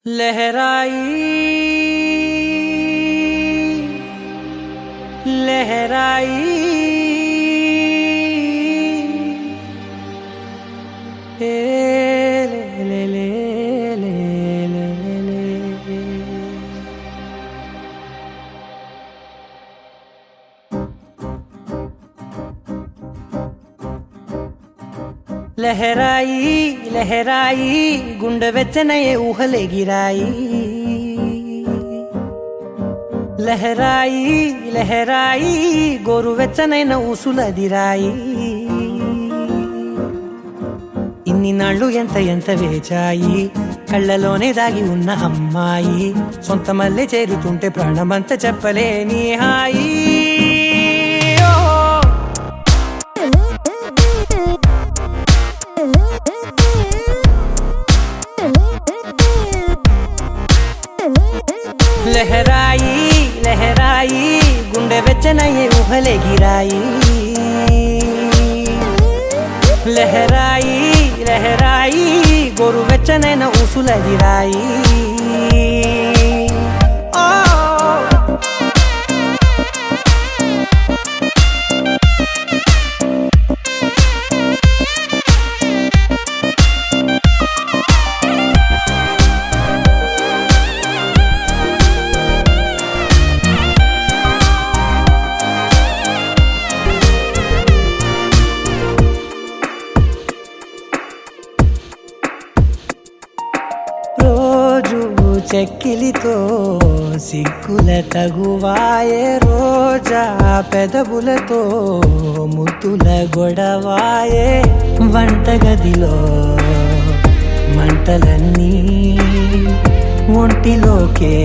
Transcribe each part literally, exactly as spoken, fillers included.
लहराई लहराई ए ले ले ले ले ले ले लहराई लहराई गुंड वेच्चनये ऊहले गिराई लहराई लहराई गोरु वेच्चनैन ऊसुलदिराई इन्नि नाळ्ळु एंत एंत वेचाई कళ్ళలోనే దాగి ఉన్న అమ్మాయి సొంత మల్లె చేరుతుంటే ప్రాణమంత చెప్పలేని హాయి लहराई लहराई गुंडे वेच्चनये ऊहले गिराई लहराई लहराई गोरु वेच्चनैन ऊसुलदिराई చెక్కిలితో సిగ్గుల తగువాయే రోజా పెదవులతో ముద్దుల గొడవాయే వంటగదిలో మంటలన్నీ ఒంటిలోకే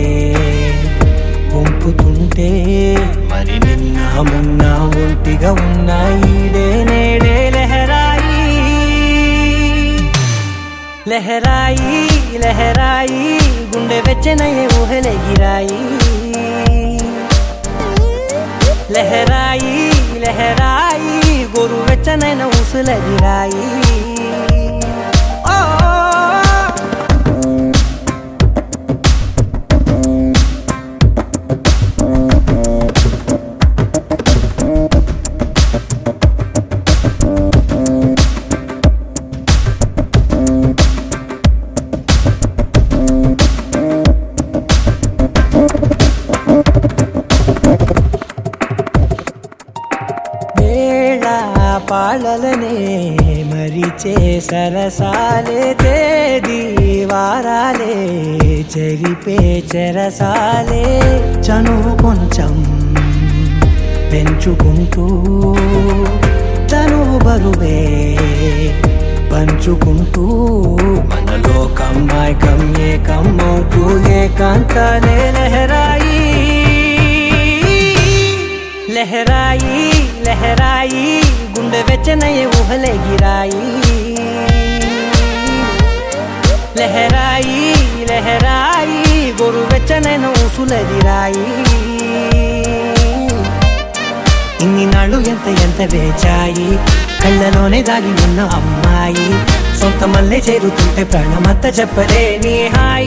వంపుతుంటే మరి నిన్న మొన్న ఒంటిగా ఉన్నాయి నేడే లహరాయి लहराई लहराई गुंडे वेच्चनये ऊहले गिराई लहराई लहराई गोरु वेच्चनैन ऊसुलदिराई పాలలనే మరిచే సరసాలే తేదీ వారాలే చెరిపే చెరసాలే చనువు కొంచెం పెంచుకుంటూ తనువు బరువే పంచుకుంటూ మనలో కమ్మాయికం ఏకమవుతూ ఏకాంతాలే లహరాయి लहराई लहराई गुंडे वेच्चनये ऊहले गिराई लहराई लहराई गोरु वेच्चनैन ऊसुलदिराई इन्नि नाळ्ळु एंत एंत वेचाई कళ్ళలోనే దాగి ఉన్న అమ్మాయి సొంత మల్లె చేరుతుంటే ప్రాణమంత చెప్పలేని హాయి